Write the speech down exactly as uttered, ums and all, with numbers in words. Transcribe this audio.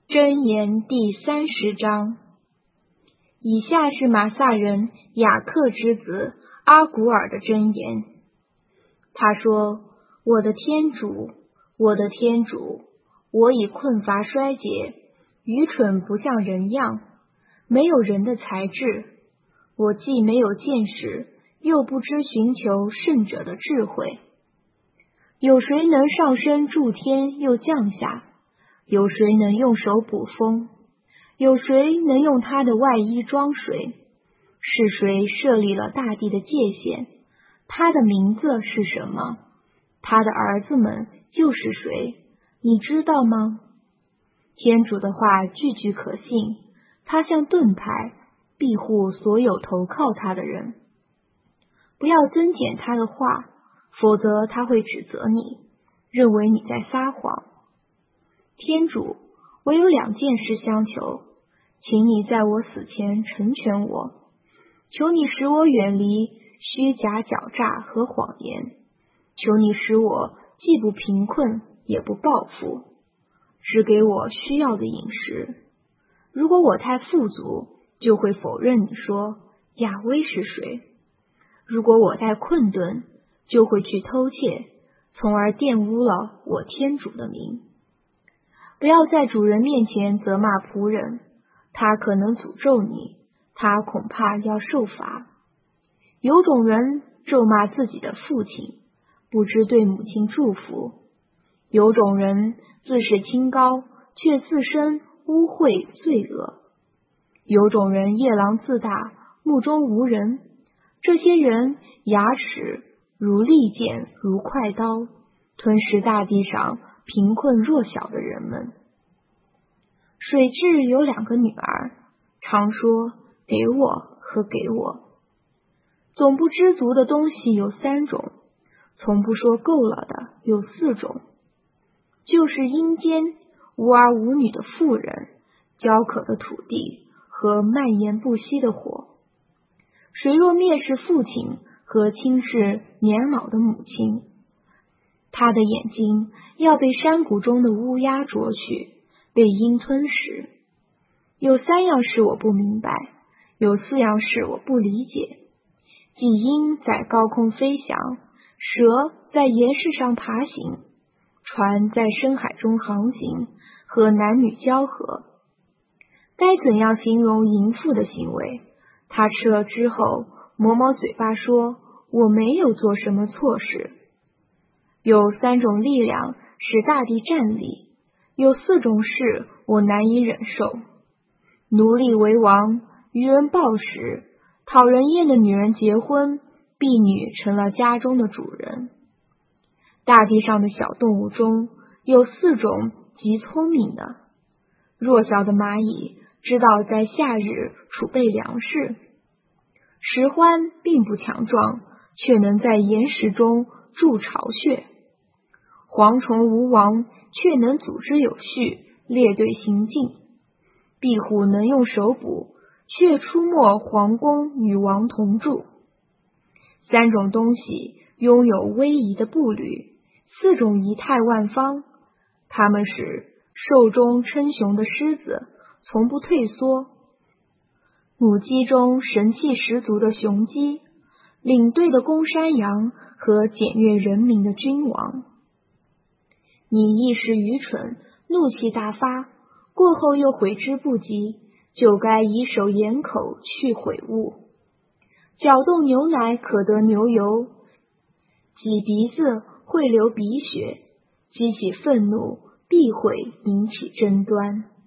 箴言第三十章。以下是马萨人雅克之子阿古尔的箴言。他说：我的天主，我的天主，我已困乏衰竭，愚蠢不像人样，没有人的才智。我既没有见识，又不知寻求圣者的智慧。有谁能上升诸天又降下？有谁能用手捕风？有谁能用他的外衣装水？是谁设立了大地的界限？他的名字是什么？他的儿子们又是谁？你知道吗？天主的话句句可信，他像盾牌，庇护所有投靠他的人。不要增减他的话，否则他会指责你，认为你在撒谎。天主，我有两件事相求，请你在我死前成全我。求你使我远离虚假狡诈和谎言，求你使我既不贫困也不暴富，只给我需要的饮食。如果我太富足，就会否认你说亚威是谁；如果我太困顿，就会去偷窃，从而玷污了我天主的名。不要在主人面前责骂仆人，他可能诅咒你，他恐怕要受罚。有种人咒骂自己的父亲，不知对母亲祝福；有种人自视清高，却自身污秽罪恶；有种人夜郎自大，目中无人。这些人牙齿如利剑，如快刀，吞噬大地上贫困弱小的人们。水蛭有两个女儿，常说给我和给我。总不知足的东西有三种，从不说够了的有四种，就是阴间无儿无女的妇人，焦渴的土地和蔓延不息的火。谁若蔑视父亲和轻视年老的母亲，他的眼睛要被山谷中的乌鸦啄取，被鹰吞噬。有三样事我不明白，有四样事我不理解，即鹰在高空飞翔，蛇在岩石上爬行，船在深海中航行，和男女交合。该怎样形容淫妇的行为？他吃了之后，抹抹嘴巴说：我没有做什么错事。有三种力量使大地站立，有四种事我难以忍受：奴隶为王，愚人暴食，讨人厌的女人结婚，婢女成了家中的主人。大地上的小动物中有四种极聪明的。弱小的蚂蚁知道在夏日储备粮食，石獾并不强壮，却能在岩石中筑巢穴。蝗虫无王，却能组织有序，列队行进。壁虎能用手捕，却出没皇宫与王同住。三种东西拥有威仪的步履，四种仪态万方。它们是兽中称雄的狮子，从不退缩；母鸡中神气十足的雄鸡，领队的公山羊和检阅人民的君王。你一时愚蠢，怒气大发，过后又悔之不及，就该以手掩口去悔悟。搅动牛奶可得牛油，挤鼻子会流鼻血，激起愤怒必会引起争端。